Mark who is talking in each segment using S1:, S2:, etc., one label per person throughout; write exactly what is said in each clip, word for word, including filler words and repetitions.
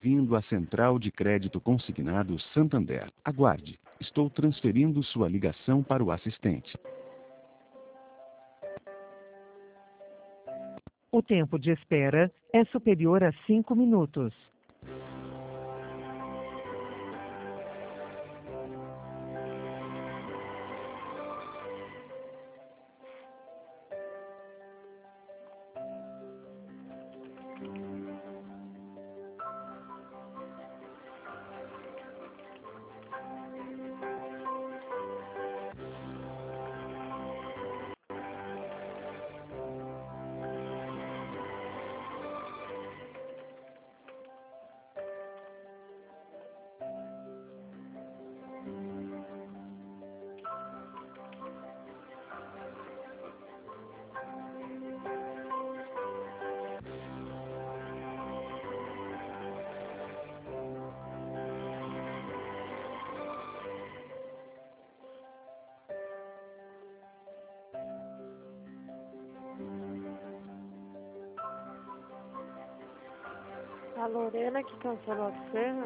S1: Vindo à Central de Crédito Consignado Santander. Aguarde. Estou transferindo sua ligação para o assistente.
S2: O tempo de espera é superior a cinco minutos.
S3: A Lorena que cancelou a cena?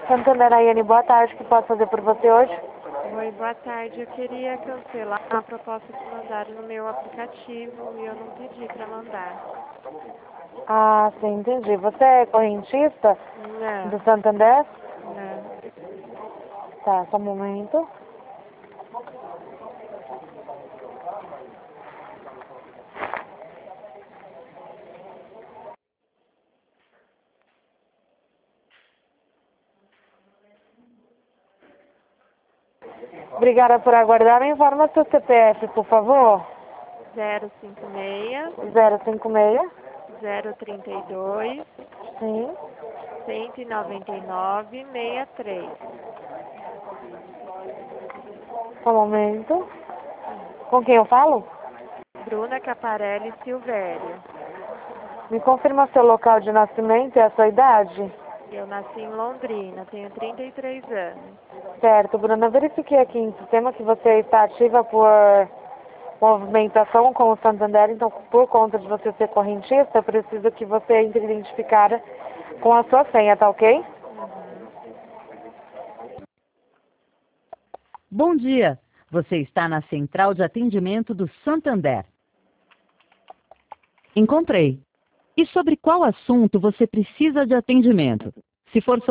S4: Santander, Ayane, boa tarde. O que posso fazer por você hoje?
S3: Oi, boa tarde. Eu queria cancelar a proposta que mandaram no meu aplicativo e eu não pedi para mandar.
S4: Ah, sim, entendi. Você é correntista
S3: Não,
S4: do Santander?
S3: não.
S4: Tá, só um momento. Obrigada por aguardar. Me informa seu C P F, por favor.
S3: zero cinco seis,
S4: zero cinco seis.
S3: zero trinta e dois,
S4: Sim.
S3: cento e noventa e nove, sessenta e três.
S4: Só um momento. Com quem eu falo?
S3: Bruna Caparelli Silvério.
S4: Me confirma seu local de nascimento e a sua idade.
S3: Eu nasci em Londrina, tenho trinta e três anos.
S4: Certo, Bruna. Verifiquei aqui em sistema que você está ativa por movimentação com o Santander, então por conta de você ser correntista, eu preciso que você entre identificada com a sua senha, tá ok?
S3: Uhum.
S5: Bom dia. Você está na central de atendimento do Santander. Encontrei. E sobre qual assunto você precisa de atendimento? Se for